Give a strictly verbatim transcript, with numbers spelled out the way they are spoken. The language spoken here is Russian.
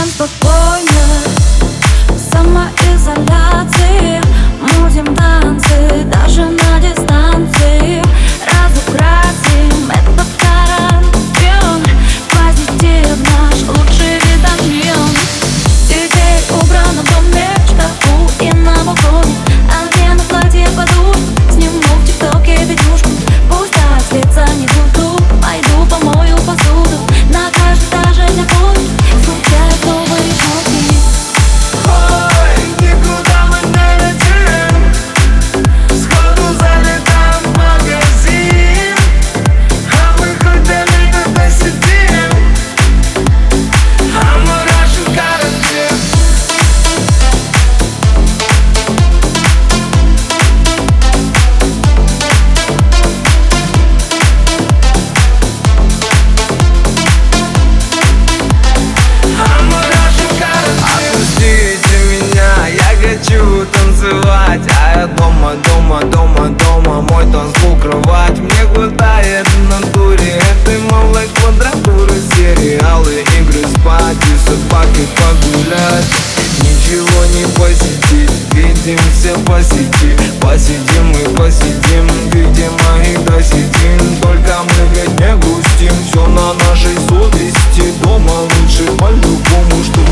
всем спокойно, в самоизоляции мутим танцы, даже на дистанции. Разукрасим этот карантин, позитив наш лучший витамин. Теперь убрано в доме, в шкафу и на балконе. А мне на платье подуш, сниму в тиктоке видюшку. Пусть от лица не буду, пойду помою посуду. На каждый этаже для фотки случают новые шутки. Ой, никуда мы не летим, сходу залетаем в магазин. А мы хоть до лета досидим, а мы рашим карантин. Отпустите меня, я хочу танцевать, а я дома, дома, дома, дома, мой танцпол, кровать. Мне хватает в натуре этой малой квадратуры. Сериалы, игры, спать и собаки погулять. Ничего не посетить, видимся по сети. Посидим и посидим, видимо и досидим. Только мы ведь не грустим, все на нашей совести. Дома лучше по-любому, что